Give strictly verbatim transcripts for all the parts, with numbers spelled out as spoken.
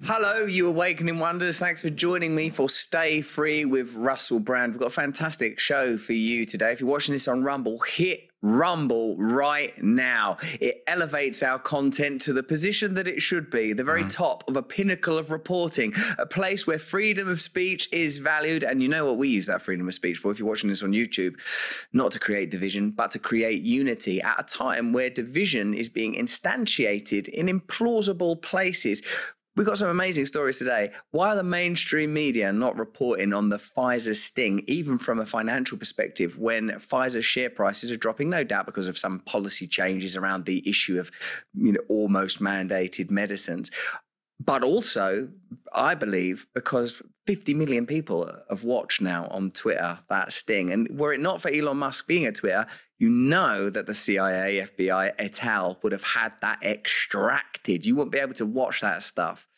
Hello, you awakening wonders. Thanks for joining me for Stay Free with Russell Brand. We've got a fantastic show for you today. If you're watching this on Rumble, hit Rumble right now. It elevates our content to the position that it should be, the very mm. top of a pinnacle of reporting, a place where freedom of speech is valued. And you know what we use that freedom of speech for if you're watching this on YouTube? Not to create division, but to create unity at a time where division is being instantiated in implausible places. We've got some amazing stories today. Why are the mainstream media not reporting on the Pfizer sting, even from a financial perspective, when Pfizer's share prices are dropping, no doubt because of some policy changes around the issue of, you know, almost mandated medicines? But also, I believe, because fifty million people have watched now on Twitter that sting. And were it not for Elon Musk being at Twitter, you know that the C I A, F B I, et al. Would have had that extracted. You wouldn't be able to watch that stuff.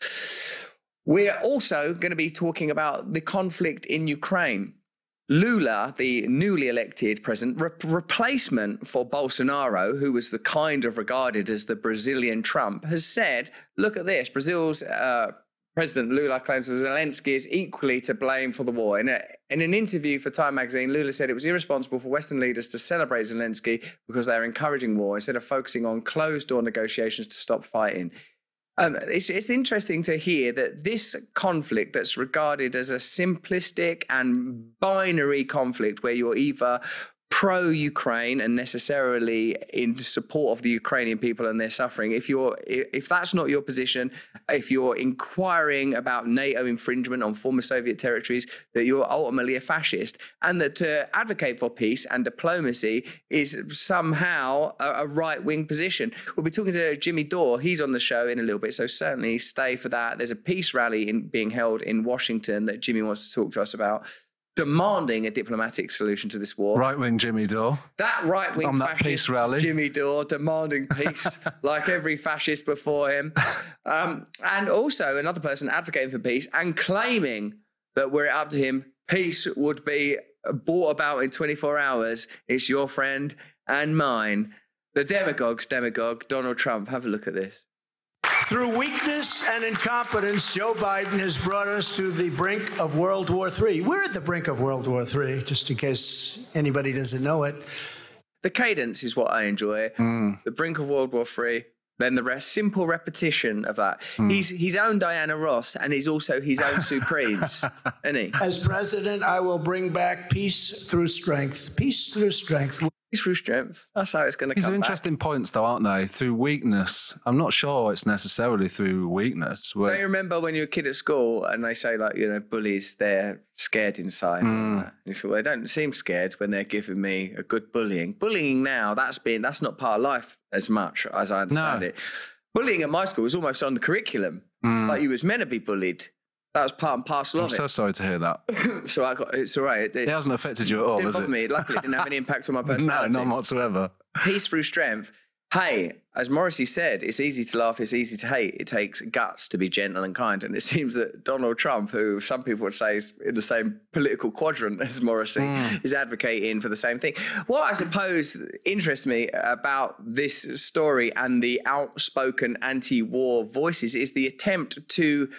We're also going to be talking about the conflict in Ukraine. Lula, the newly elected president, re- replacement for Bolsonaro, who was the kind of regarded as the Brazilian Trump, has said, look at this, Brazil's uh, President Lula claims that Zelensky is equally to blame for the war. In, a, in an interview for Time magazine, Lula said it was irresponsible for Western leaders to celebrate Zelensky because they are encouraging war instead of focusing on closed-door negotiations to stop fighting. Um, it's, it's interesting to hear that this conflict that's regarded as a simplistic and binary conflict where you're either pro-Ukraine and necessarily in support of the Ukrainian people and their suffering, if you're if that's not your position, if you're inquiring about NATO infringement on former Soviet territories, that you're ultimately a fascist, and that to advocate for peace and diplomacy is somehow a, a right-wing position. We'll be talking to Jimmy Dore. He's on the show in a little bit, so certainly stay for that. There's a peace rally in, being held in Washington that Jimmy wants to talk to us about, demanding a diplomatic solution to this war. Right-wing Jimmy Dore. That right-wing fascist peace rally. Jimmy Dore demanding peace like every fascist before him. Um, and also another person advocating for peace and claiming that were it up to him, peace would be brought about in twenty-four hours. It's your friend and mine. The demagogue's demagogue, Donald Trump. Have a look at this. Through weakness and incompetence, Joe Biden has brought us to the brink of World War Three. We're at the brink of World War Three, just in case anybody doesn't know it. The cadence is what I enjoy. Mm. The brink of World War Three. Then the rest, simple repetition of that. Mm. He's his own Diana Ross, and he's also his own Supremes, isn't he? As president, I will bring back peace through strength. Peace through strength. Peace through strength. That's how it's going to come back. These are interesting back. points, though, aren't they? Through weakness. I'm not sure it's necessarily through weakness. We're... Don't you remember when you were a kid at school and they say, like, you know, bullies, they're scared inside. Mm. And you feel, well, they don't seem scared when they're giving me a good bullying. Bullying now, that's been that's not part of life as much as I understand no. it. Bullying at my school was almost on the curriculum. Mm. Like you was meant to be bullied. That was part and parcel I'm of it. I'm so sorry to hear that. so I got, it's all right. It, it hasn't affected you at all, didn't has bother it? me. Luckily, it didn't have any impact on my personality. No, none whatsoever. Peace through strength. Hey, as Morrissey said, it's easy to laugh, it's easy to hate. It takes guts to be gentle and kind. And it seems that Donald Trump, who some people would say is in the same political quadrant as Morrissey, mm. is advocating for the same thing. What I suppose interests me about this story and the outspoken anti-war voices is the attempt to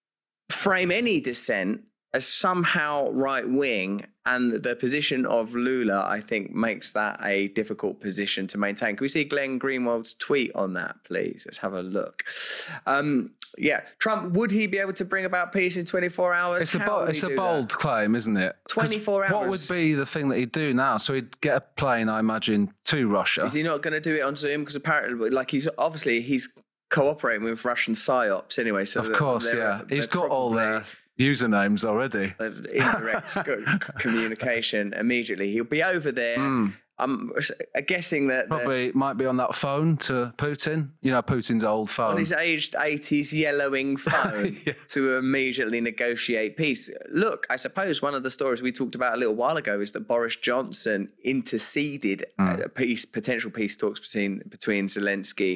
frame any dissent as somehow right-wing, and the position of Lula, I think, makes that a difficult position to maintain. Can we see Glenn Greenwald's tweet on that, please? Let's have a look. Um, yeah, Trump, would he be able to bring about peace in twenty-four hours? It's a, bo- it's a bold that? claim, isn't it? twenty-four hours. What would be the thing that he'd do now? So he'd get a plane, I imagine, to Russia. Is he not going to do it on Zoom? Because apparently, like, he's obviously, he's cooperating with Russian psyops anyway. So of course, they're, yeah. they're He's got all their usernames already. Indirect communication immediately. He'll be over there. Mm. I'm guessing that... Probably the, might be on that phone to Putin. You know, Putin's old phone. On his aged eighties yellowing phone yeah. to immediately negotiate peace. Look, I suppose one of the stories we talked about a little while ago is that Boris Johnson interceded mm. a peace, potential peace talks between, between Zelensky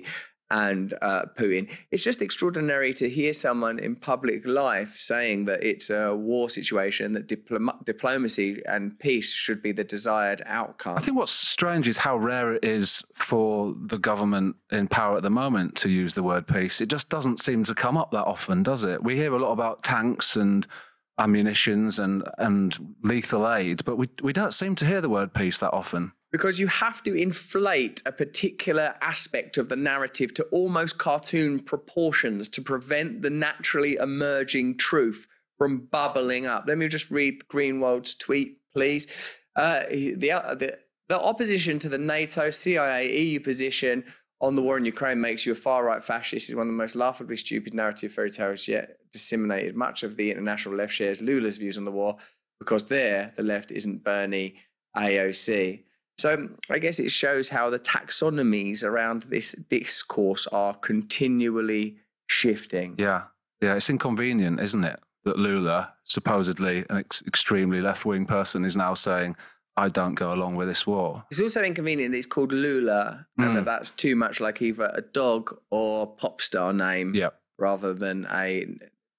and uh, Putin. It's just extraordinary to hear someone in public life saying that it's a war situation, that diplom- diplomacy and peace should be the desired outcome. I think what's strange is how rare it is for the government in power at the moment to use the word peace. It just doesn't seem to come up that often, does it? We hear a lot about tanks and ammunitions and, and lethal aid, but we, we don't seem to hear the word peace that often. Because you have to inflate a particular aspect of the narrative to almost cartoon proportions to prevent the naturally emerging truth from bubbling up. Let me just read Greenwald's tweet, please. Uh, the, the, the opposition to the NATO, C I A, E U position on the war in Ukraine makes you a far-right fascist is one of the most laughably stupid narrative fairy tales yet disseminated. Much of the international left shares Lula's views on the war because there, the left isn't Bernie, A O C. So I guess it shows how the taxonomies around this discourse are continually shifting. Yeah, yeah, it's inconvenient, isn't it, that Lula, supposedly an ex- extremely left-wing person, is now saying, I don't go along with this war. It's also inconvenient that it's called Lula and Mm. that that's too much like either a dog or pop star name Yeah. rather than a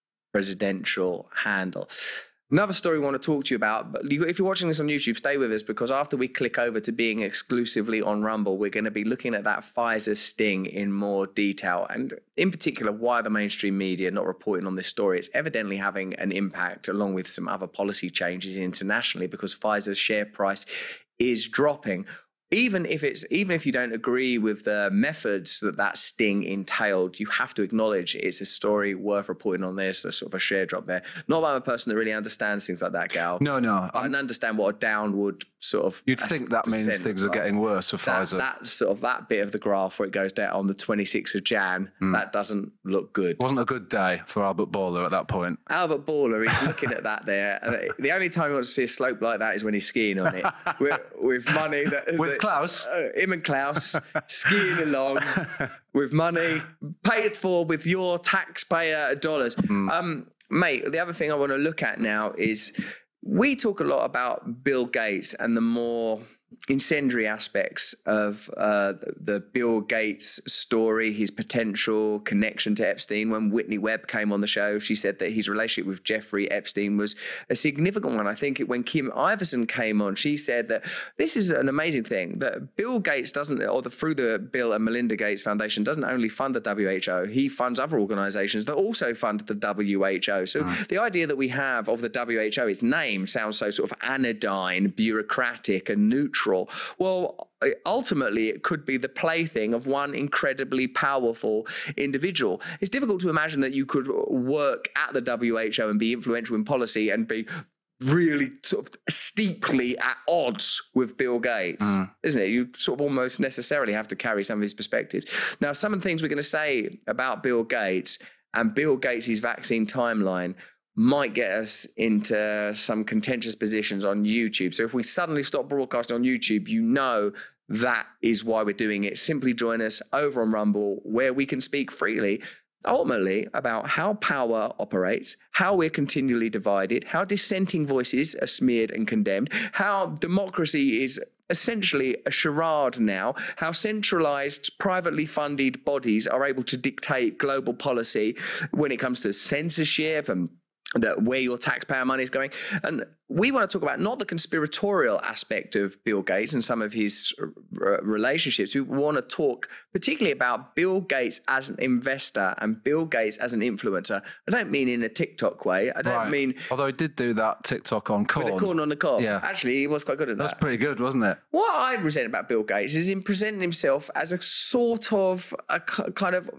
presidential handle. Another story we want to talk to you about, but if you're watching this on YouTube, stay with us because after we click over to being exclusively on Rumble, we're going to be looking at that Pfizer sting in more detail and in particular why the mainstream media not reporting on this story. It's evidently having an impact along with some other policy changes internationally because Pfizer's share price is dropping. Even if it's even if you don't agree with the methods that that sting entailed, you have to acknowledge it's a story worth reporting on. There's a sort of a share drop there. Not that I'm a person that really understands things like that, Gal. No, no. I can understand what a downward sort of. You'd think that means descent things are like. getting worse for That, Pfizer. that sort of that bit of the graph where it goes down on the twenty-sixth of January, Mm. that doesn't look good. Wasn't a good day for Albert Baller at that point. Albert Baller, he's looking at that there. And the only time he wants to see a slope like that is when he's skiing on it with, with money that With that- Klaus? uh, him and Klaus skiing along with money paid for with your taxpayer dollars. Mm. Um, mate, the other thing I want to look at now is we talk a lot about Bill Gates and the more incendiary aspects of uh, the Bill Gates story, his potential connection to Epstein. When Whitney Webb came on the show, she said that his relationship with Jeffrey Epstein was a significant one. I think when Kim Iverson came on, she said that this is an amazing thing, that Bill Gates doesn't, or the, through the Bill and Melinda Gates Foundation, doesn't only fund the W H O, he funds other organizations that also fund the W H O. So mm. the idea that we have of the W H O, its name sounds so sort of anodyne, bureaucratic and neutral. Well, ultimately, it could be the plaything of one incredibly powerful individual. It's difficult to imagine that you could work at the W H O and be influential in policy and be really sort of steeply at odds with Bill Gates, mm. isn't it? You sort of almost necessarily have to carry some of his perspectives. Now, some of the things we're going to say about Bill Gates and Bill Gates' vaccine timeline might get us into some contentious positions on YouTube. So if we suddenly stop broadcasting on YouTube, you know that is why we're doing it. Simply join us over on Rumble, where we can speak freely, ultimately about how power operates, how we're continually divided, how dissenting voices are smeared and condemned, how democracy is essentially a charade now, how centralized, privately funded bodies are able to dictate global policy when it comes to censorship and that where your taxpayer money is going. And we want to talk about not the conspiratorial aspect of Bill Gates and some of his r- relationships. We want to talk particularly about Bill Gates as an investor and Bill Gates as an influencer. I don't mean in a TikTok way. I don't Right. mean Although he did do that TikTok on corn. with the corn on the cob. Yeah. Actually, he was quite good at that. That's pretty good, wasn't it? What I resent about Bill Gates is in presenting himself as a sort of a k- kind of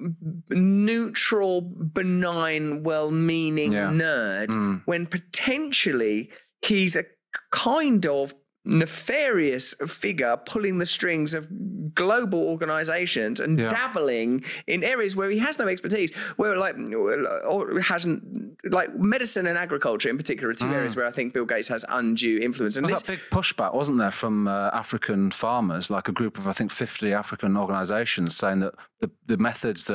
neutral, benign, well-meaning Yeah. nerd, Mm. when potentially he's a kind of nefarious figure pulling the strings of global organizations and Yeah. dabbling in areas where he has no expertise, where like or hasn't, like medicine and agriculture in particular are two Mm. areas where I think Bill Gates has undue influence. And There this, was that big pushback, wasn't there, from uh, African farmers, like a group of, I think, fifty African organisations saying that the, the methods that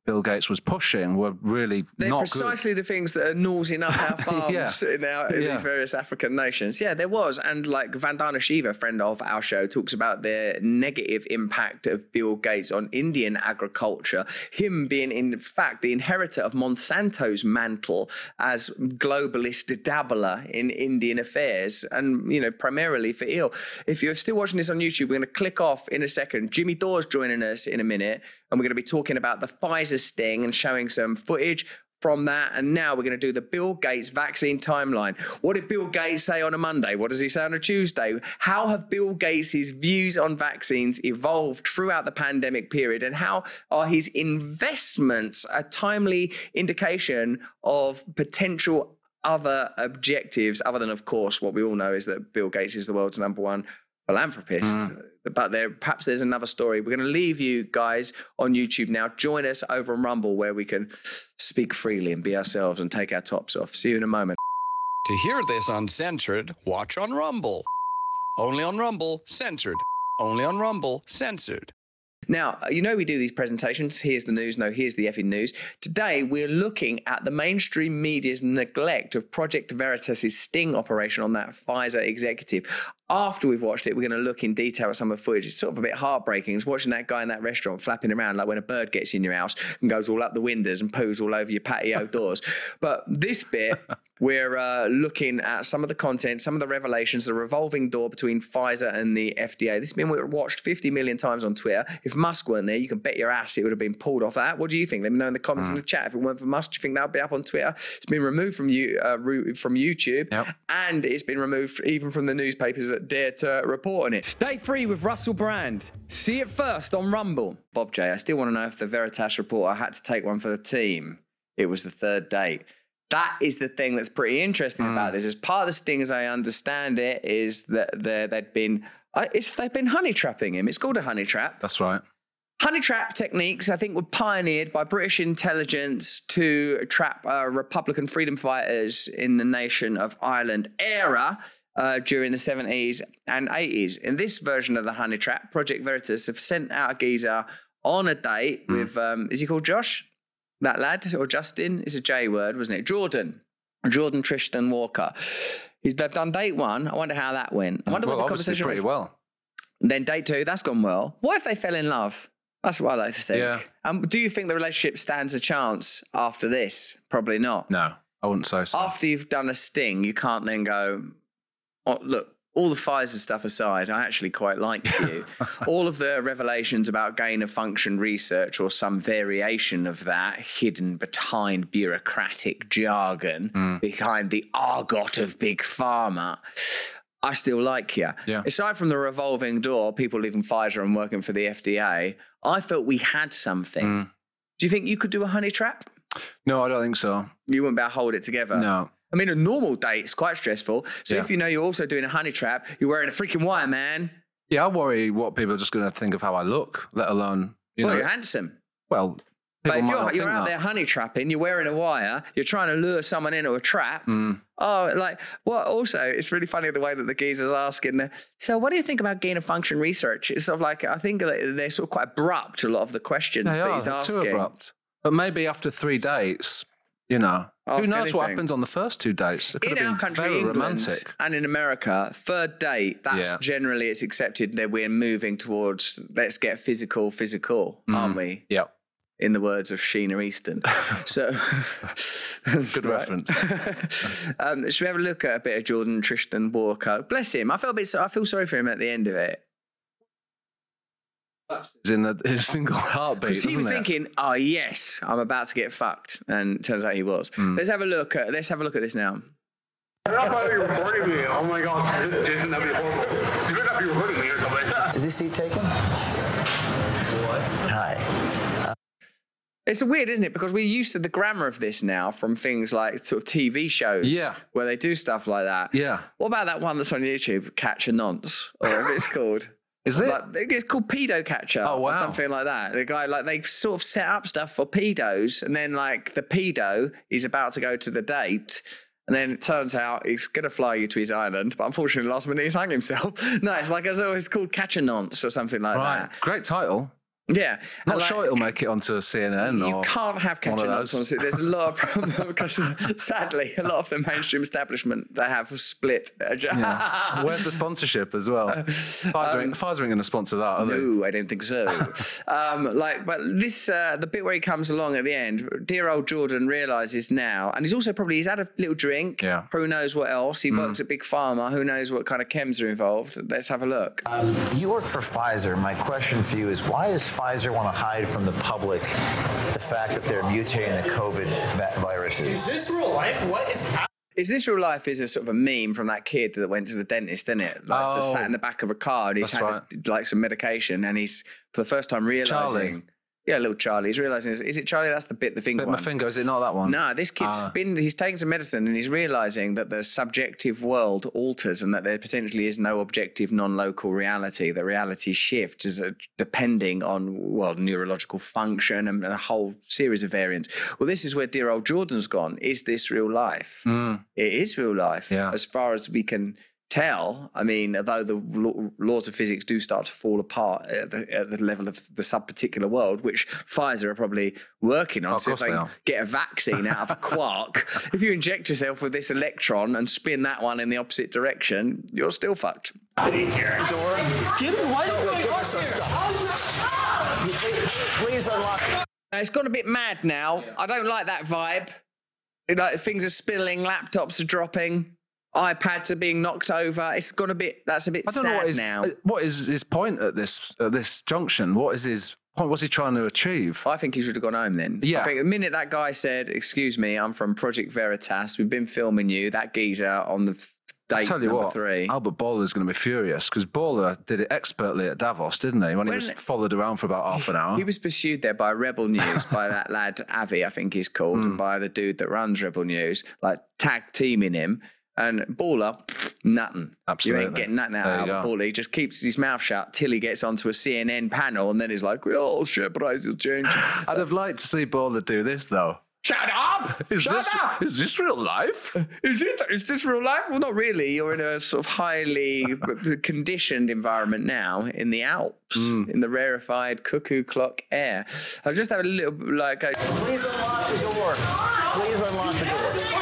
Bill Gates was pushing were really They're not precisely good. the things that are nosing up our farms Yeah. in, our, in Yeah. these various African nations. Yeah, there was. And like Vandana Shiva, friend of our show, talks about the negative impact of Bill Gates on Indian agriculture, him being, in fact, the inheritor of Monsanto's mantle as globalist dabbler in Indian affairs, and, you know, primarily for ill. If you're still watching this on YouTube, we're going to click off in a second. Jimmy Dawes joining us in a minute, and we're going to be talking about the Pfizer sting and showing some footage from that. And now we're going to do the Bill Gates vaccine timeline. What did Bill Gates say on a Monday? What does he say on a Tuesday? How have Bill Gates' views on vaccines evolved throughout the pandemic period? And how are his investments a timely indication of potential other objectives, other than, of course, what we all know is that Bill Gates is the world's number one philanthropist? Mm. But there, perhaps there's another story. We're going to leave you guys on YouTube now. Join us over on Rumble, where we can speak freely and be ourselves and take our tops off. See you in a moment. To hear this uncensored, watch on Rumble. Only on Rumble, censored. Only on Rumble, censored. Now, you know we do these presentations. Here's the news. No, here's the effing news. Today, we're looking at the mainstream media's neglect of Project Veritas' sting operation on that Pfizer executive. After we've watched it, we're going to look in detail at some of the footage. It's sort of a bit heartbreaking. It's watching that guy in that restaurant flapping around like when a bird gets in your house and goes all up the windows and poos all over your patio doors. But this bit, we're uh, looking at some of the content, some of the revelations, the revolving door between Pfizer and the F D A. This has been watched fifty million times on Twitter. If Musk weren't there, you can bet your ass it would have been pulled off that. What do you think? Let me know in the comments mm. in the chat. If it weren't for Musk, do you think that would be up on Twitter? It's been removed from you uh, from YouTube, yep. and it's been removed even from the newspapers that dare to report on it. Stay free with Russell Brand. See it first on Rumble. Bob J, I still want to know if the Veritas reporter had to take one for the team. It was the third date. That is the thing that's pretty interesting mm. about this. As part of the sting, as I understand it, is that they'd been uh, it's, they've been honey trapping him. It's called a honey trap. That's right. Honey trap techniques, I think, were pioneered by British intelligence to trap uh, Republican freedom fighters in the nation of Ireland era uh, during the seventies and eighties. In this version of the honey trap, Project Veritas have sent out a geezer on a date mm. with, um, is he called Josh? That lad, or Justin? It's a J word, wasn't it? Jordan. Jordan Tristan Walker. He's, they've done date one. I wonder how that went. I wonder well, what the obviously conversation pretty was. well. Then date two, that's gone well. What if they fell in love? That's what I like to think. Yeah. Um, do you think the relationship stands a chance after this? Probably not. No, I wouldn't say so. After you've done a sting, you can't then go, oh, look, all the Pfizer stuff aside, I actually quite like you. All of the revelations about gain-of-function research or some variation of that hidden behind bureaucratic jargon, mm. behind the argot of big pharma, I still like you. Yeah. Aside from the revolving door, people leaving Pfizer and working for the F D A, I felt we had something. Mm. Do you think you could do a honey trap? No, I don't think so. You wouldn't be able to hold it together? No. I mean, a normal date's quite stressful. So yeah. if you know you're also doing a honey trap, you're wearing a freaking wire, man. Yeah, I worry what people are just going to think of how I look, let alone, you well, know. You're handsome. Well, but if you're, you're out that. there honey trapping, you're wearing a wire, you're trying to lure someone into a trap. Mm. Oh, like, well, also, it's really funny the way that the geezer's asking, so what do you think about gain of function research? It's sort of like, I think they're sort of quite abrupt, a lot of the questions they that are, he's asking. Too abrupt. But maybe after three dates, you know, Ask who knows anything. what happens on the first two dates? It could in have our been country, very England, romantic. And in America, third date, that's yeah. generally it's accepted that we're moving towards let's get physical, physical, mm. aren't we? Yeah. In the words of Sheena Easton. So, good reference. um, should we have a look at a bit of Jordan Tristan Walker? Bless him. I felt a bit. I feel sorry for him at the end of it. It's in a, in a single heartbeat. Because he was it? thinking, "Oh yes, I'm about to get fucked," and it turns out he was. Mm. Let's have a look. At, let's have a look at this now. You're not probably recording me. Oh my god, Jason, that'd be horrible. You better not be recording me or something. Is this seat taken? What? Hi. Uh, It's weird, isn't it? Because we're used to the grammar of this now from things like sort of T V shows, yeah, where they do stuff like that. Yeah. What about that one that's on YouTube, Catch a Nonce, or whatever it's called? Is it? Like, it's called Pedo Catcher oh, wow. or something like that. The guy, like, they sort of set up stuff for pedos, and then, like, the pedo is about to go to the date, and then it turns out he's going to fly you to his island, but unfortunately, last minute he's hung himself. No, it's like it's always called Catch a Nonce or something like right. that. Great title. Yeah. Not And, like, sure it'll make it onto C N N You or can't have one of catching ups those. on it. There's a lot of problems because, sadly, a lot of the mainstream establishment, they have split. Yeah. Where's the sponsorship as well? Pfizer, ain't, Pfizer ain't going to sponsor that, are they? No, I don't think so. um, like, but this, uh, the bit where he comes along at the end, dear old Jordan realizes now, and he's also probably he's had a little drink. Yeah. Who knows what else? He works at Big Pharma. Who knows what kind of chems are involved? Let's have a look. Um, you work for Pfizer. My question for you is, why does Pfizer want to hide from the public the fact that they're mutating the COVID va- viruses? Is this real life? What is happening? Is This Real Life is a sort of a meme from that kid that went to the dentist, isn't it? Like, Oh. that's sat in the back of a car and he's That's had right. like some medication and he's for the first time realizing. Charlie. Yeah, little Charlie. He's realizing, is, is it Charlie? That's the bit the finger Bit one. my finger, is it not that one? No, this kid's Ah. been, he's taking some medicine and he's realizing that the subjective world alters and that there potentially is no objective non-local reality. The reality shifts as a, depending on, well, neurological function and a whole series of variants. Well, this is where dear old Jordan's gone. Is this real life? Mm. It is real life. Yeah. As far as we can tell. I mean, although the law- laws of physics do start to fall apart at the, at the level of the sub-particular world, which Pfizer are probably working on. Oh, of so if course they they are. get a vaccine out of a quark, if you inject yourself with this electron and spin that one in the opposite direction, you're still fucked. Jimmy, what is going on here? Please unlock. Now, it's gone a bit mad now. I don't like that vibe. It, like, things are spilling, laptops are dropping, iPads are being knocked over. It's gone a bit. That's a bit I don't sad know what is now. what is his point at this at this junction. What is his point? What's he trying to achieve? I think he should have gone home then. Yeah. I think the minute that guy said, "Excuse me, I'm from Project Veritas. We've been filming you." That geezer on the f- I date tell you number what, three. Albert Bourla is going to be furious because Bourla did it expertly at Davos, didn't he? When, When- he was followed around for about half an hour. He was pursued there by Rebel News, by that lad Avi, I think he's called, Hmm. and by the dude that runs Rebel News, like tag teaming him. And Baller, nothing. You Absolutely. ain't getting nothing out There of you Albert go. Baller. He just keeps his mouth shut till he gets onto a C N N panel, and then he's like, "Well, share price will change." I'd have liked to see Bourla do this though. Shut up! Is Shut this, up! is this real life? Is it? Is this real life? Well, not really. You're in a sort of highly conditioned environment now in the Alps, Hmm. in the rarefied cuckoo clock air. I'll just have a little, like, a, Please unlock the door. Please unlock the door.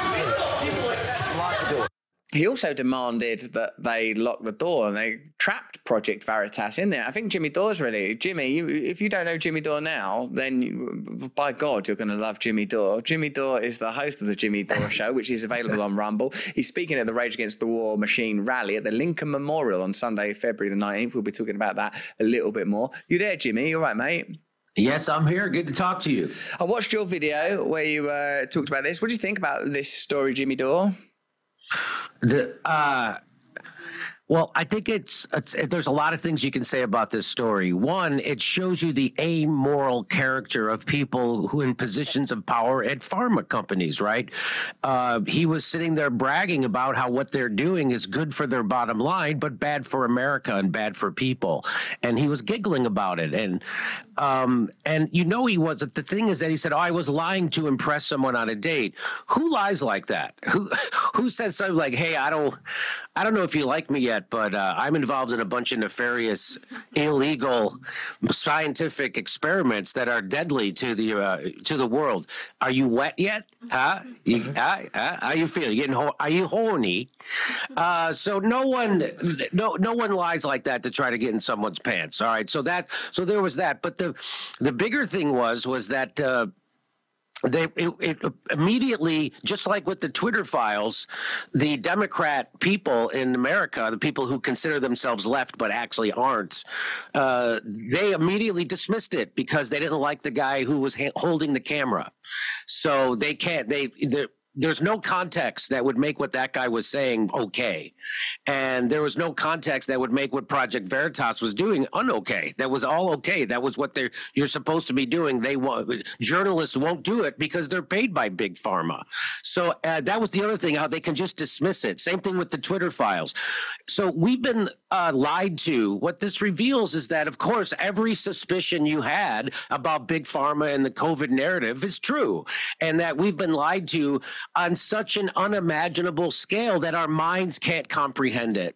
Unlock the door. he also demanded that they lock the door and they trapped Project Veritas in there. I think Jimmy Dore's really, Jimmy, you, if you don't know Jimmy Dore now, then you, by God, you're going to love Jimmy Dore. Jimmy Dore is the host of the Jimmy Dore Show, which is available on Rumble. He's speaking at the Rage Against the War Machine rally at the Lincoln Memorial on Sunday, February the nineteenth. We'll be talking about that a little bit more. You there, Jimmy? You all right, mate? Yes, I'm here. Good to talk to you. I watched your video where you uh, talked about this. What do you think about this story, Jimmy Dore? The, uh, well, I think it's, it's there's a lot of things you can say about this story. One, it shows you the amoral character of people who in positions of power at pharma companies, right? Uh, he was sitting there bragging about how what they're doing is good for their bottom line, but bad for America and bad for people. And he was giggling about it. And um, and you know he wasn't. The thing is that he said, "Oh, I was lying to impress someone on a date." Who lies like that? Who who says something like, "Hey, I don't, I don't know if you like me yet, but uh, I'm involved in a bunch of nefarious, illegal, scientific experiments that are deadly to the uh, to the world. Are you wet yet? Huh? You, huh? Huh? How you feel? You getting ho- are you horny?" Uh, so no one, no no one lies like that to try to get in someone's pants. All right. So that so there was that, but the the bigger thing was was that. Uh, They it, it immediately, just like with the Twitter files, the Democrat people in America, the people who consider themselves left but actually aren't, uh, they immediately dismissed it because they didn't like the guy who was ha- holding the camera. So they can't. They there's no context that would make what that guy was saying okay, and there was no context that would make what Project Veritas was doing un-okay. That was all okay. That was what they're you're supposed to be doing. They want journalists won't do it because they're paid by big pharma. So uh, that was the other thing, how they can just dismiss it. Same thing with the Twitter files. So we've been uh, lied to. What this reveals is that, of course, every suspicion you had about big pharma and the COVID narrative is true, and that we've been lied to on such an unimaginable scale that our minds can't comprehend it.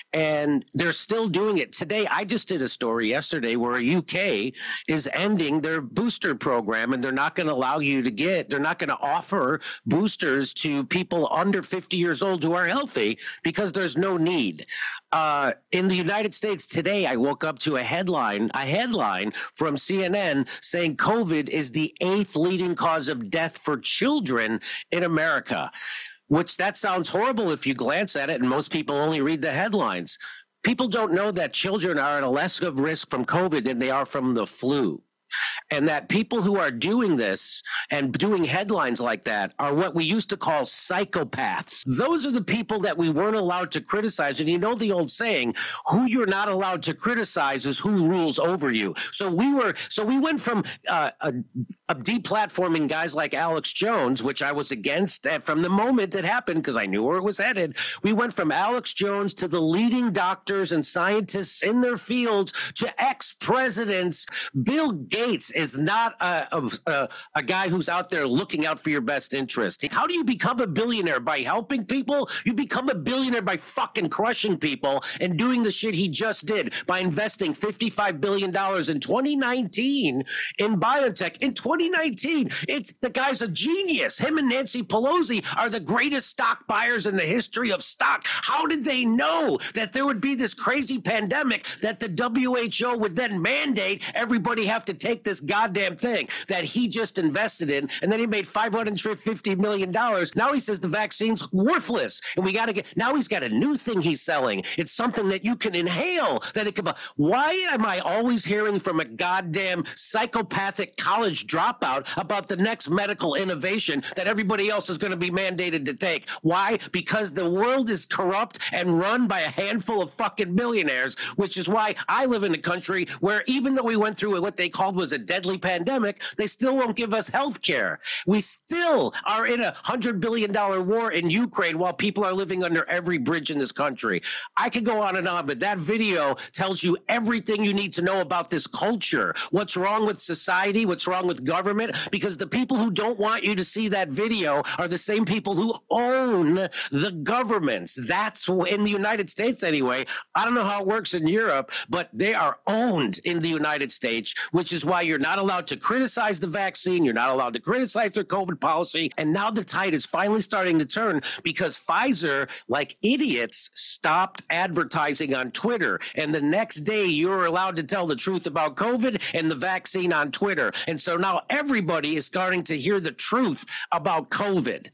And they're still doing it today. I just did a story yesterday where U K is ending their booster program, and they're not going to allow you to get, they're not going to offer boosters to people under fifty years old who are healthy because there's no need. Uh, in the United States today, I woke up to a headline, a headline from C N N saying COVID is the eighth leading cause of death for children in America, which that sounds horrible if you glance at it, and most people only read the headlines. People don't know that children are at a less of risk from COVID than they are from the flu. And that people who are doing this and doing headlines like that are what we used to call psychopaths. Those are the people that we weren't allowed to criticize. And you know the old saying, who you're not allowed to criticize is who rules over you. So we were, so we went from uh, a, a deplatforming guys like Alex Jones, which I was against from the moment it happened because I knew where it was headed. We went from Alex Jones to the leading doctors and scientists in their fields to ex-presidents. Bill Gates is not a, a, a guy who's out there looking out for your best interest. How do you become a billionaire? By helping people? You become a billionaire by fucking crushing people and doing the shit he just did by investing fifty-five billion dollars in twenty nineteen in biotech. In twenty nineteen, it's, the guy's a genius. Him and Nancy Pelosi are the greatest stock buyers in the history of stock. How did they know that there would be this crazy pandemic that the W H O would then mandate everybody have to take this goddamn thing that he just invested in, and then he made five hundred fifty million dollars. Now he says the vaccine's worthless, and we got to get, now he's got a new thing he's selling. It's something that you can inhale, that it can, why am I always hearing from a goddamn psychopathic college dropout about the next medical innovation that everybody else is going to be mandated to take? Why? Because the world is corrupt and run by a handful of fucking millionaires, which is why I live in a country where even though we went through what they called was a deadly pandemic, they still won't give us health care. We still are in a one hundred billion dollars war in Ukraine while people are living under every bridge in this country. I could go on and on, but that video tells you everything you need to know about this culture, what's wrong with society, what's wrong with government, because the people who don't want you to see that video are the same people who own the governments. That's in the United States anyway. I don't know how it works in Europe, but they are owned in the United States, which is why you're not allowed to criticize the vaccine. You're not allowed to criticize their COVID policy. And now the tide is finally starting to turn because Pfizer, like idiots, stopped advertising on Twitter. And the next day, you're allowed to tell the truth about COVID and the vaccine on Twitter. And so now everybody is starting to hear the truth about COVID.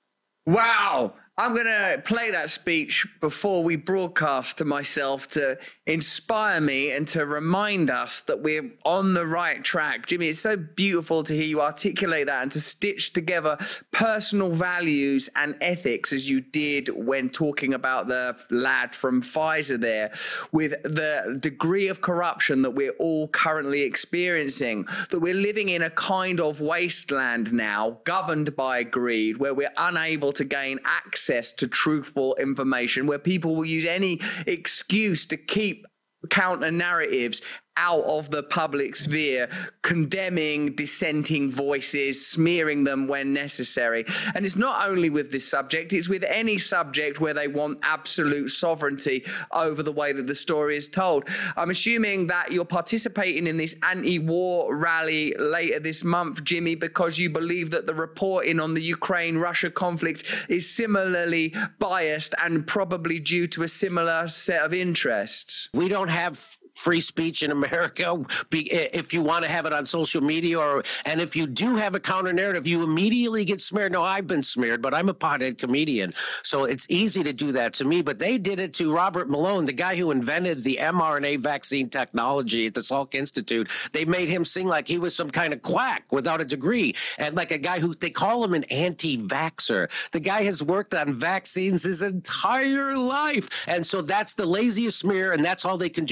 Wow. I'm going to play that speech before we broadcast to myself to inspire me and to remind us that we're on the right track. Jimmy, it's so beautiful to hear you articulate that and to stitch together personal values and ethics as you did when talking about the lad from Pfizer there, with the degree of corruption that we're all currently experiencing, that we're living in a kind of wasteland now governed by greed, where we're unable to gain access to truthful information, where people will use any excuse to keep counter narratives out of the public sphere, condemning dissenting voices, smearing them when necessary. And it's not only with this subject, it's with any subject where they want absolute sovereignty over the way that the story is told. I'm assuming that you're participating in this anti-war rally later this month, Jimmy, because you believe that the reporting on the Ukraine-Russia conflict is similarly biased and probably due to a similar set of interests. We don't have free speech in America. If you want to have it on social media, or and if you do have a counter narrative, you immediately get smeared. No, I've been smeared, but I'm a pothead comedian, so it's easy to do that to me. But they did it to Robert Malone, the guy who invented the mRNA vaccine technology at the Salk Institute. They made him sing like he was some kind of quack without a degree, and like a guy who they call him an anti-vaxxer. The guy has worked on vaccines his entire life, and so that's the laziest smear, and that's all they can do. But now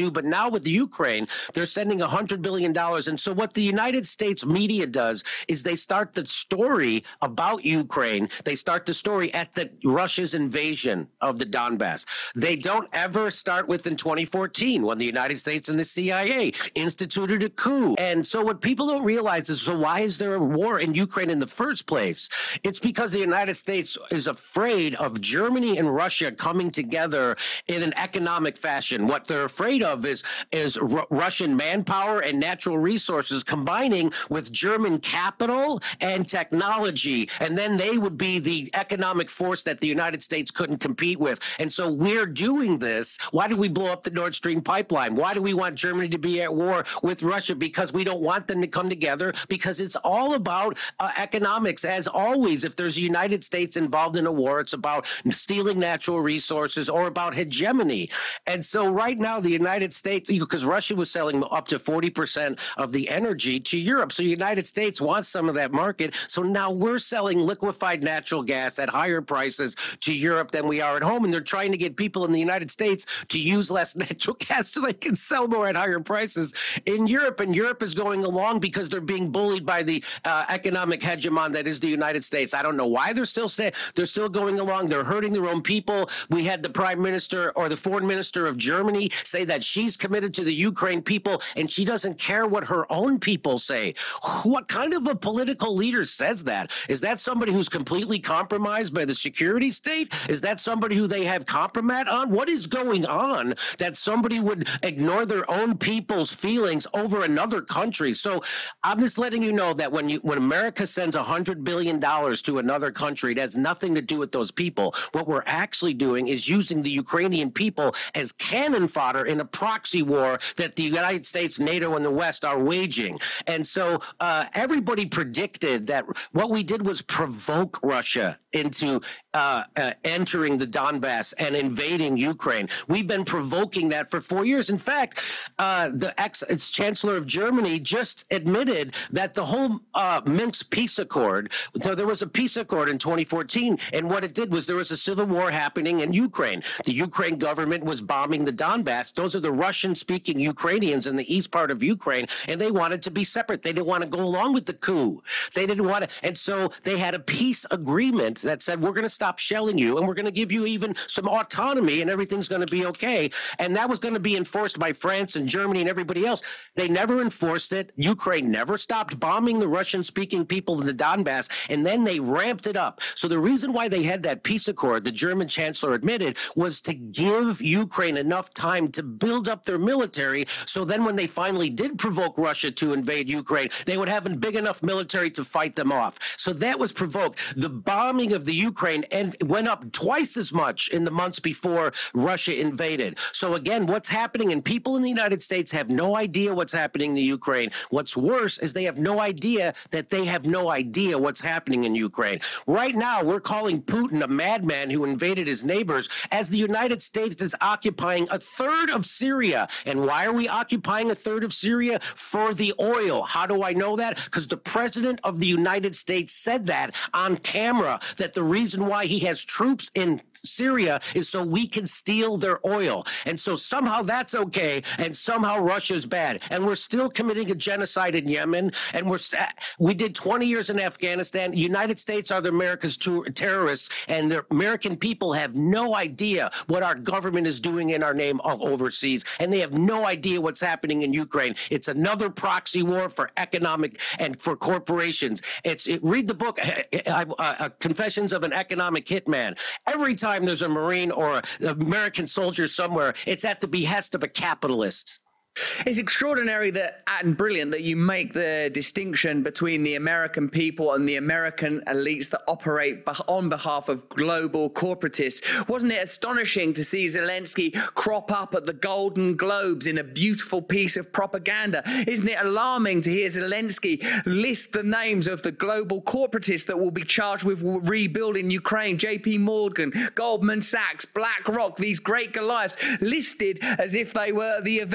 now with the Ukraine, they're sending one hundred billion dollars. And so what the United States media does is they start the story about Ukraine. They start the story at the Russia's invasion of the Donbass. They don't ever start with in twenty fourteen when the United States and the C I A instituted a coup. And so what people don't realize is, so why is there a war in Ukraine in the first place? It's because the United States is afraid of Germany and Russia coming together in an economic fashion. What they're afraid of is, is R- Russian manpower and natural resources combining with German capital and technology. And then they would be the economic force that the United States couldn't compete with. And so we're doing this. Why did we blow up the Nord Stream pipeline? Why do we want Germany to be at war with Russia? Because we don't want them to come together, because it's all about uh, economics. As always, if there's a United States involved in a war, it's about stealing natural resources or about hegemony. And so right now, the United States, because Russia was selling up to forty percent of the energy to Europe. So the United States wants some of that market. So now we're selling liquefied natural gas at higher prices to Europe than we are at home. And they're trying to get people in the United States to use less natural gas so they can sell more at higher prices in Europe. And Europe is going along because they're being bullied by the uh, economic hegemon that is the United States. I don't know why they're still stay- they're still going along. They're hurting their own people. We had the prime minister or the foreign minister of Germany say that she's committed to the Ukraine people and she doesn't care what her own people say. What kind of a political leader says that? Is that somebody who's completely compromised by the security state? Is that somebody who they have compromat on? What is going on that somebody would ignore their own people's feelings over another country? So I'm just letting you know that when you when America sends one hundred billion dollars to another country, it has nothing to do with those people. What we're actually doing is using the Ukrainian people as cannon fodder in a proxy war that the United States, NATO, and the West are waging. And so uh, everybody predicted that what we did was provoke Russia into uh, uh, entering the Donbass and invading Ukraine. We've been provoking that for four years. In fact, uh, the ex-chancellor of Germany just admitted that the whole uh, Minsk peace accord, so there was a peace accord in twenty fourteen, and what it did was there was a civil war happening in Ukraine. The Ukraine government was bombing the Donbass. Those are the Russian-speaking Ukrainians in the east part of Ukraine, and they wanted to be separate. They didn't want to go along with the coup. They didn't want to, and so they had a peace agreement that said, we're going to stop shelling you, and we're going to give you even some autonomy, and everything's going to be okay. And that was going to be enforced by France and Germany and everybody else. They never enforced it. Ukraine never stopped bombing the Russian-speaking people in the Donbass, and then they ramped it up. So the reason why they had that peace accord, the German chancellor admitted, was to give Ukraine enough time to build up their military, so then when they finally did provoke Russia to invade Ukraine, they would have a big enough military to fight them off. So that was provoked. The bombing of the Ukraine and went up twice as much in the months before Russia invaded. So again, what's happening, and people in the United States have no idea what's happening in Ukraine. What's worse is they have no idea that they have no idea what's happening in Ukraine. Right now, we're calling Putin a madman who invaded his neighbors, as the United States is occupying a third of Syria. And why are we occupying a third of Syria? For the oil. How do I know that? Because the president of the United States said that on camera, that the reason why he has troops in Syria is so we can steal their oil. And so somehow that's okay, and somehow Russia's bad. And we're still committing a genocide in Yemen, and we're st- we did twenty years in Afghanistan. The United States are the America's two terrorists, and the American people have no idea what our government is doing in our name overseas, and they have no idea what's happening in Ukraine. It's another proxy war for economic and for corporations. It's it, read the book, uh, uh, Confessions of an Economic Hitman. Every time there's a Marine or an American soldier somewhere, it's at the behest of a capitalist. It's extraordinary that, and brilliant that you make the distinction between the American people and the American elites that operate on behalf of global corporatists. Wasn't it astonishing to see Zelensky crop up at the Golden Globes in a beautiful piece of propaganda? Isn't it alarming to hear Zelensky list the names of the global corporatists that will be charged with rebuilding Ukraine? J P Morgan, Goldman Sachs, BlackRock, these great Goliaths listed as if they were the Avengers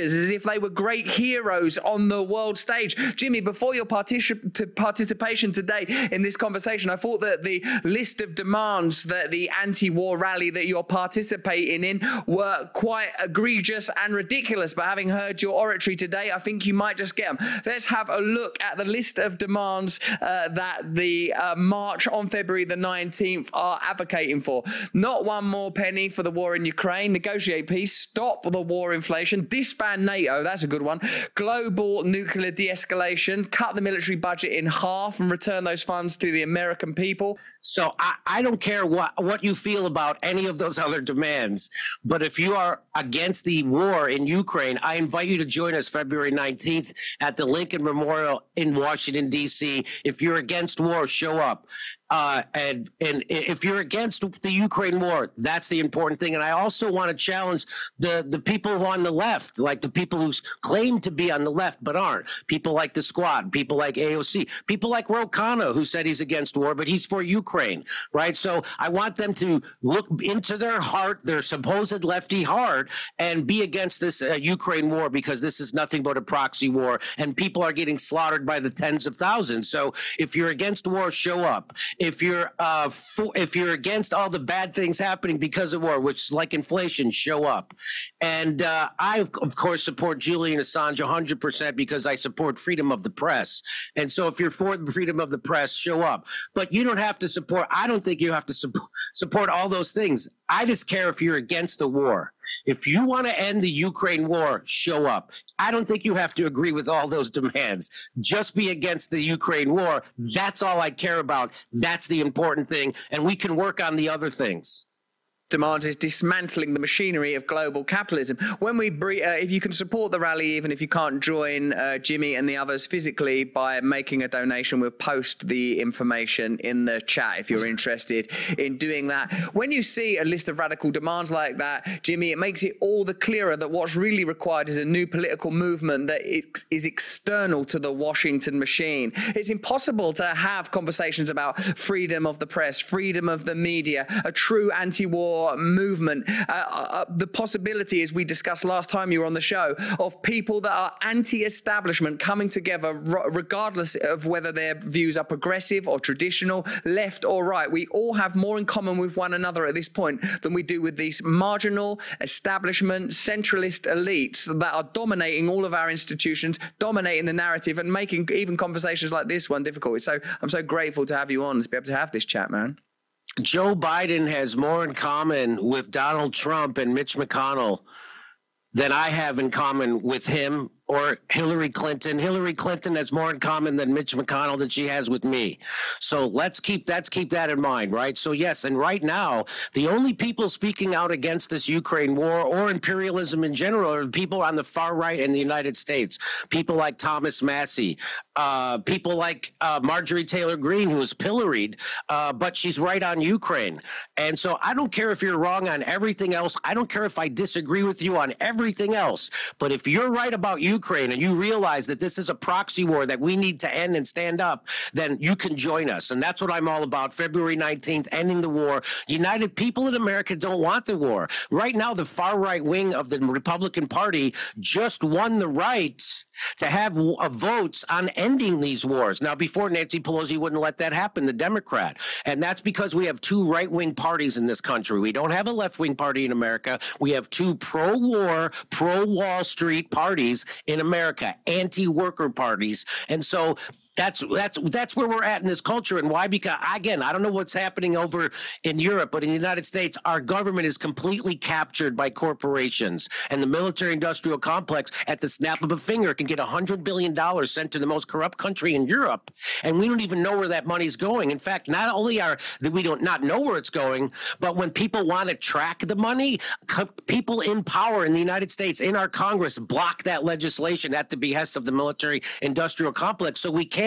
fighters as if they were great heroes on the world stage. Jimmy, before your particip- to participation today in this conversation, I thought that the list of demands that the anti-war rally that you're participating in were quite egregious and ridiculous. But having heard your oratory today, I think you might just get them. Let's have a look at the list of demands uh, that the uh, march on February the nineteenth are advocating for. Not one more penny for the war in Ukraine. Negotiate peace. Stop the war inflation. Disband NATO. That's a good one. Global nuclear de-escalation. Cut the military budget in half and return those funds to the American people. So I, I don't care what, what you feel about any of those other demands, but if you are against the war in Ukraine, I invite you to join us February nineteenth at the Lincoln Memorial in Washington, D C. If you're against war, show up. Uh, and and if you're against the Ukraine war, that's the important thing. And I also want to challenge the, the people on the left, like the people who claim to be on the left but aren't. People like the Squad, people like A O C, people like Ro Khanna, who said he's against war, but he's for Ukraine, right? So I want them to look into their heart, their supposed lefty heart, and be against this uh, Ukraine war, because this is nothing but a proxy war, and people are getting slaughtered by the tens of thousands. So if you're against war, show up. If you're uh, for, if you're against all the bad things happening because of war, which is like inflation, show up. And uh, I, of course, support Julian Assange one hundred percent because I support freedom of the press. And so if you're for the freedom of the press, show up. But you don't have to support, I don't think you have to su- support all those things. I just care if you're against the war. If you want to end the Ukraine war, show up. I don't think you have to agree with all those demands. Just be against the Ukraine war. That's all I care about. That's the important thing. And we can work on the other things. Demands is dismantling the machinery of global capitalism. When we, bre- uh, if you can support the rally, even if you can't join uh, Jimmy and the others physically by making a donation, we'll post the information in the chat if you're interested in doing that. When you see a list of radical demands like that, Jimmy, it makes it all the clearer that what's really required is a new political movement that is external to the Washington machine. It's impossible to have conversations about freedom of the press, freedom of the media, a true anti-war movement. Uh, uh, the possibility, as we discussed last time you were on the show, of people that are anti-establishment coming together r- regardless of whether their views are progressive or traditional, left or right. We all have more in common with one another at this point than we do with these marginal establishment centralist elites that are dominating all of our institutions, dominating the narrative, and making even conversations like this one difficult. So I'm so grateful to have you on to be able to have this chat, man. Joe Biden has more in common with Donald Trump and Mitch McConnell than I have in common with him or Hillary Clinton. Hillary Clinton has more in common than Mitch McConnell than she has with me. So let's keep let's keep that in mind, right? So yes, and right now, the only people speaking out against this Ukraine war or imperialism in general are people on the far right in the United States. People like Thomas Massie, uh, people like uh, Marjorie Taylor Greene, who was pilloried, uh, but she's right on Ukraine. And so I don't care if you're wrong on everything else. I don't care if I disagree with you on everything else. But if you're right about Ukraine, Ukraine and you realize that this is a proxy war that we need to end and stand up, then you can join us. And that's what I'm all about. February nineteenth, ending the war. United people in America don't want the war. Right now, the far right wing of the Republican Party just won the right to have uh, votes on ending these wars. Now, before, Nancy Pelosi wouldn't let that happen, the Democrat. And that's because we have two right-wing parties in this country. We don't have a left-wing party in America. We have two pro-war, pro-Wall Street parties in America, anti-worker parties. And so That's that's that's where we're at in this culture. And why? Because, again, I don't know what's happening over in Europe, but in the United States, our government is completely captured by corporations. And the military-industrial complex, at the snap of a finger, can get one hundred billion dollars sent to the most corrupt country in Europe. And we don't even know where that money's going. In fact, not only are that we don't not know where it's going, but when people want to track the money, co- people in power in the United States, in our Congress, block that legislation at the behest of the military-industrial complex. So we can't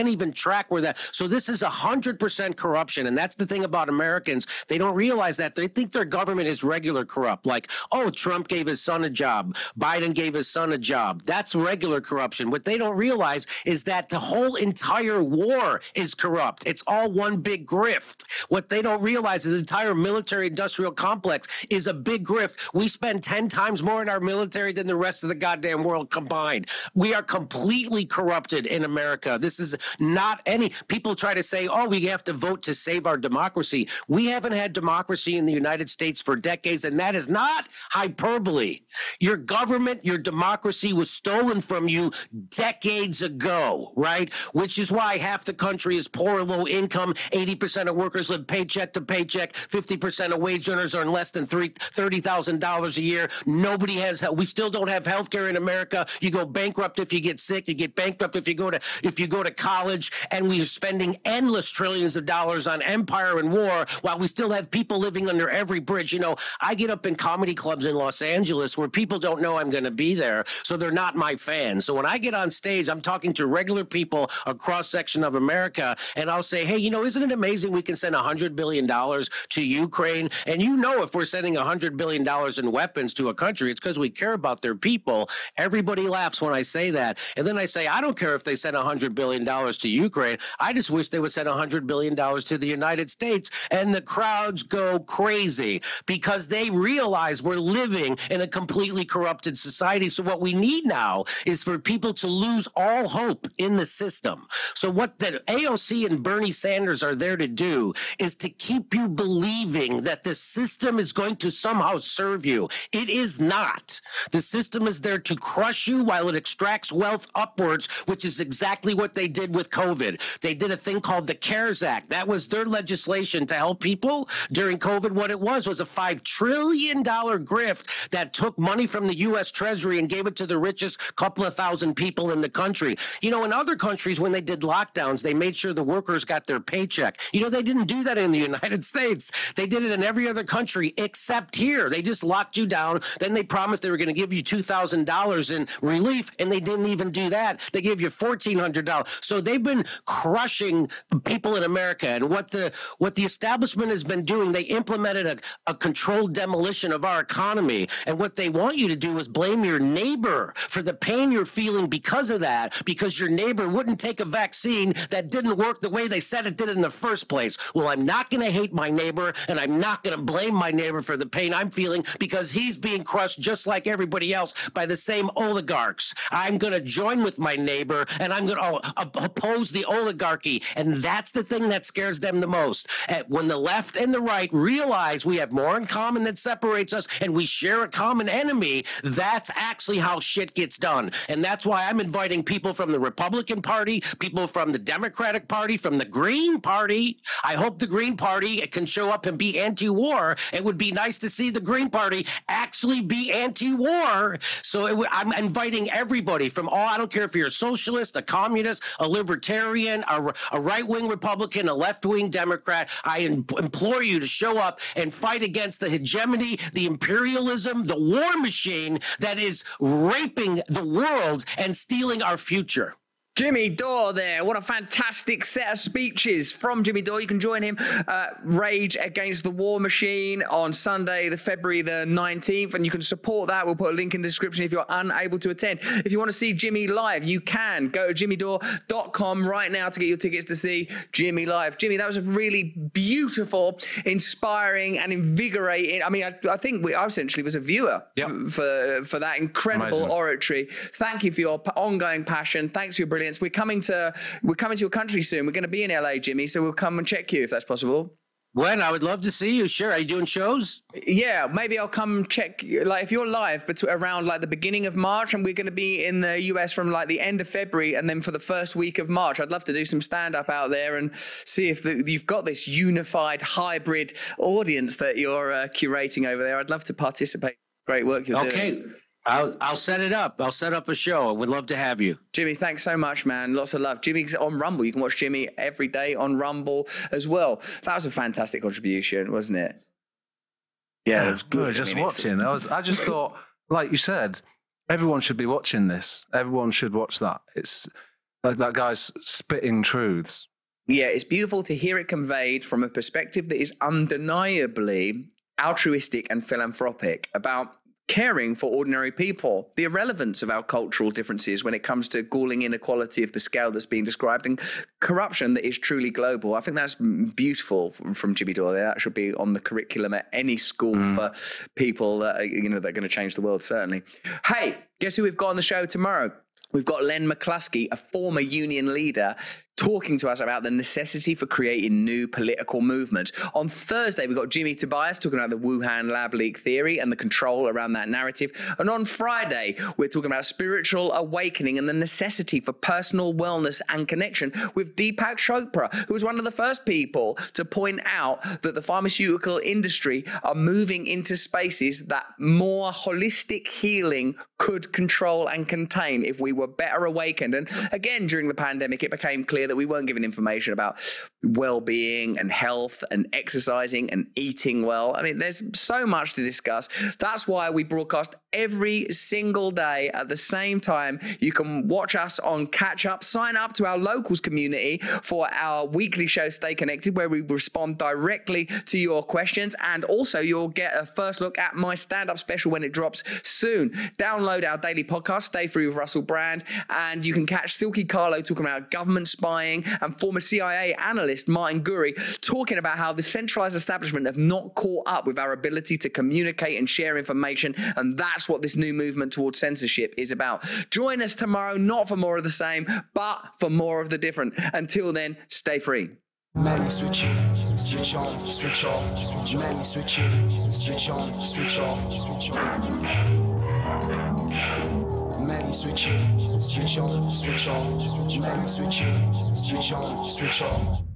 can't even track where that. So this is one hundred percent corruption. And that's the thing about Americans. They don't realize that. They think their government is regular corrupt. Like, oh, Trump gave his son a job. Biden gave his son a job. That's regular corruption. What they don't realize is that the whole entire war is corrupt. It's all one big grift. What they don't realize is the entire military industrial complex is a big grift. We spend ten times more in our military than the rest of the goddamn world combined. We are completely corrupted in America. This is not any, people try to say, oh, we have to vote to save our democracy. We haven't had democracy in the United States for decades, and that is not hyperbole. Your government, your democracy was stolen from you decades ago, right? Which is why half the country is poor, low income, eighty percent of workers live paycheck to paycheck, fifty percent of wage earners earn less than thirty thousand dollars a year. Nobody has, we still don't have health care in America. You go bankrupt if you get sick, you get bankrupt if you go to, if you go to college, and we're spending endless trillions of dollars on empire and war while we still have people living under every bridge. You know, I get up in comedy clubs in Los Angeles where people don't know I'm going to be there, so they're not my fans. So when I get on stage, I'm talking to regular people, a cross section of America, and I'll say, hey, you know, isn't it amazing we can send one hundred billion dollars to Ukraine? And you know, if we're sending one hundred billion dollars in weapons to a country, it's because we care about their people. Everybody laughs when I say that. And then I say, I don't care if they send one hundred billion dollars to Ukraine. I just wish they would send one hundred billion dollars to the United States. And the crowds go crazy because they realize we're living in a completely corrupted society. So what we need now is for people to lose all hope in the system. So what the A O C and Bernie Sanders are there to do is to keep you believing that the system is going to somehow serve you. It is not. The system is there to crush you while it extracts wealth upwards, which is exactly what they did with COVID. They did a thing called the CARES Act. That was their legislation to help people during COVID. What it was was a five trillion dollars grift that took money from the U S Treasury and gave it to the richest couple of thousand people in the country. You know, in other countries, when they did lockdowns, they made sure the workers got their paycheck. You know, they didn't do that in the United States. They did it in every other country except here. They just locked you down. Then they promised they were going to give you two thousand dollars in relief, and they didn't even do that. They gave you fourteen hundred dollars. So they've been crushing people in America. And what the what the establishment has been doing, they implemented a, a controlled demolition of our economy. And what they want you to do is blame your neighbor for the pain you're feeling because of that, because your neighbor wouldn't take a vaccine that didn't work the way they said it did in the first place. Well, I'm not going to hate my neighbor, and I'm not going to blame my neighbor for the pain I'm feeling because he's being crushed just like everybody else by the same oligarchs. I'm going to join with my neighbor, and I'm going to oh, oppose the oligarchy. And that's the thing that scares them the most. And when the left and the right realize we have more in common that separates us and we share a common enemy, that's actually how shit gets done. And that's why I'm inviting people from the Republican Party, people from the Democratic Party, from the Green Party. I hope the Green Party can show up and be anti-war. It would be nice to see the Green Party actually be anti-war. So it w- I'm inviting everybody from all, I don't care if you're a socialist, a communist, a libertarian, a, a right-wing Republican, a left-wing Democrat. I im- implore you to show up and fight against the hegemony, the imperialism, the war machine that is raping the world and stealing our future. Jimmy Dore there. What a fantastic set of speeches from Jimmy Dore. You can join him uh, Rage Against the War Machine on Sunday, the February the nineteenth, and you can support that. We'll put a link in the description if you're unable to attend. If you want to see Jimmy live, you can go to jimmy dore dot com right now to get your tickets to see Jimmy live. Jimmy, that was a really beautiful, inspiring, and invigorating. I mean, I, I think we, I essentially was a viewer yep. for for that incredible Amazing. oratory. Thank you for your ongoing passion. Thanks for your brilliance. We're coming to we're coming to your country soon. We're going to be in L A, Jimmy, so we'll come and check you if that's possible. When? I would love to see you. Sure. Are you doing shows? Yeah, maybe I'll come check. Like if you're live, but around like the beginning of March, and we're going to be in the U S from like the end of February, and then for the first week of March, I'd love to do some stand up out there and see if the, you've got this unified hybrid audience that you're uh, curating over there. I'd love to participate. Great work you're okay. doing. Okay. I'll I'll set it up. I'll set up a show. I would love to have you. Jimmy, thanks so much, man. Lots of love. Jimmy's on Rumble. You can watch Jimmy every day on Rumble as well. That was a fantastic contribution, wasn't it? Yeah, yeah it was good. We were just I mean, watching. I was. I just thought, like you said, everyone should be watching this. Everyone should watch that. It's Like that guy's spitting truths. Yeah, it's beautiful to hear it conveyed from a perspective that is undeniably altruistic and philanthropic about caring for ordinary people, the irrelevance of our cultural differences when it comes to galling inequality of the scale that's being described, and corruption that is truly global. I think that's beautiful from Jimmy Dore. That should be on the curriculum at any school mm. for people that are, you know, that are going to change the world, certainly. Hey, guess who we've got on the show tomorrow? We've got Len McCluskey, a former union leader, talking to us about the necessity for creating new political movements. On Thursday, we've got Jimmy Tobias talking about the Wuhan lab leak theory and the control around that narrative. And on Friday, we're talking about spiritual awakening and the necessity for personal wellness and connection with Deepak Chopra, who was one of the first people to point out that the pharmaceutical industry are moving into spaces that more holistic healing could control and contain if we were better awakened. And again, during the pandemic, it became clear that we weren't given information about well-being and health and exercising and eating well. I mean, there's so much to discuss. That's why we broadcast every single day at the same time. You can watch us on Catch Up. Sign up to our locals community for our weekly show, Stay Connected, where we respond directly to your questions. And also, you'll get a first look at my stand-up special when it drops soon. Download our daily podcast, Stay Free with Russell Brand, and you can catch Silky Carlo talking about government spying, and former C I A analyst Martin Gurry talking about how the centralized establishment have not caught up with our ability to communicate and share information, and that's what this new movement towards censorship is about. Join us tomorrow, not for more of the same, but for more of the different. Until then, stay free. Many switch in, switch on, switch off. Many switch in, switch on, switch off. Many switch in, switch on, switch off. Many switch in, switch on, switch off.